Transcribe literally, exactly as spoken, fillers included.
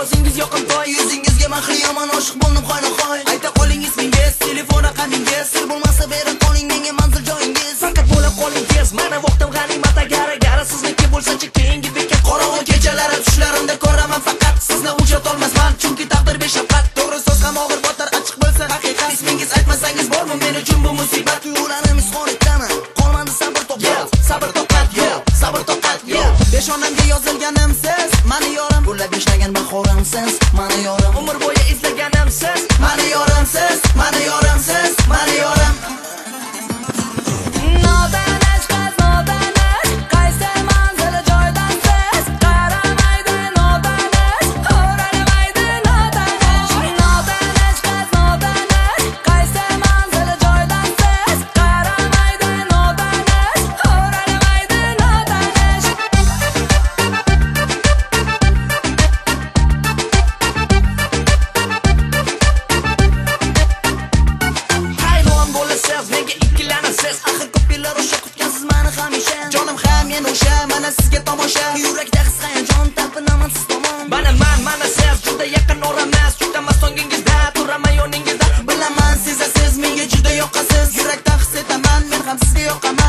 Ovozingiz yoqimtoy, yuzingizga men qilaman oshiq bo'ldim xoynahoy. Ayta qolingiz menga, telefon raqamingiz, sir bo'lmasa berib qoling menga manzil joyingiz. Faqat bo'la qolingiz, meni vaqtim g'animat agar agar sizniki bo'lsa-chi keyingi bekat. Qorong'u kechalari tushlarimda ko'raman faqat sizni uchrat olmasman, chunki taqdir beshafqat. To'g'ri so'z ham og'ir botar, achchiq bo'lsa haqiqat. Ismingiz aytmasangiz bormi men uchun bu musibat? Tuyg'ularim izhor etaman, qolmadi sabr toqat, sabr toqat yo'q, sabr toqat yo'q. Peshonamga yozilganim siz, mani yorim, gullab yashagan bahorim siz, mani yorim. Umr bo'yi izlaganim siz, mani yorim siz, mani yorim siz, mani yorim. Nodanish qiz, nodanish, qaysi manzili joydan siz? Qaramaydi nodanish, o'ralmaydi nodanish. Nodanish qiz, nodanish, qaysi manzili joydan siz? Qaramaydi nodanish, o'ralmaydi nodanish. Hayron bo'lasiz, nega ikkilanasiz? Axir ko'p yillar o'sha kutgansiz meni hamisha. Jonim ham men o'sha, mana sizga tomosha. Yurakda his hayajon, talpinaman siz tomon. Mana man, mana siz juda yaqin oramas. Cho'kamas tongingizda, turaman yoningizda. Bilaman, sezasiz, menga juda yoqasiz. Yurakdan his etaman, men ham sizga yoqaman.